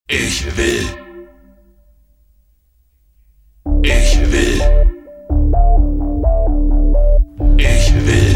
Ich will. Ich will. Ich will.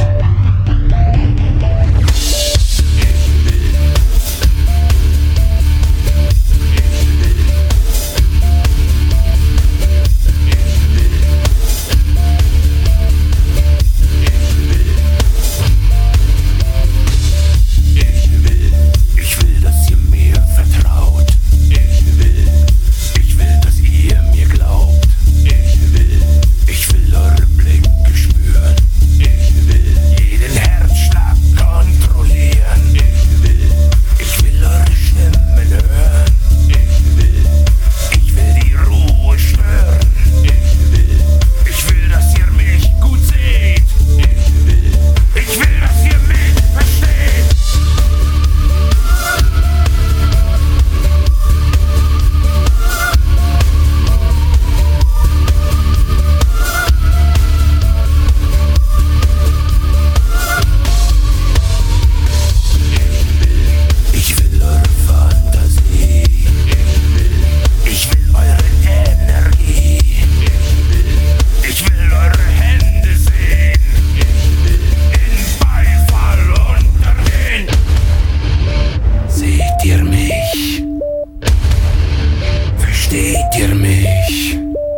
Versteht ihr mich?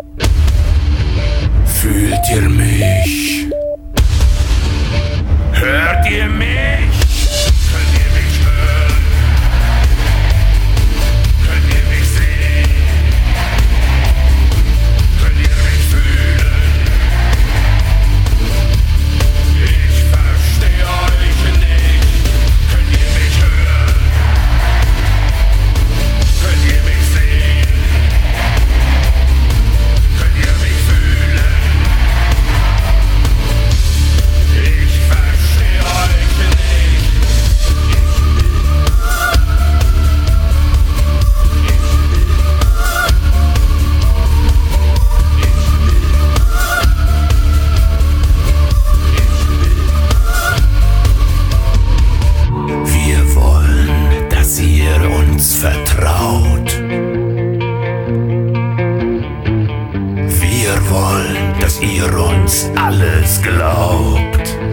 Fühlt ihr mich? Hört ihr mich? Könnt ihr mich hören? Könnt ihr mich sehen? Könnt ihr mich fühlen? Ich verstehe euch nicht. Könnt ihr mich hören? Könnt ihr mich sehen? Könnt ihr mich fühlen? Ich verstehe euch nicht. Wir wollen, dass ihr uns vertraut. Wir wollen, dass ihr uns alles glaubt.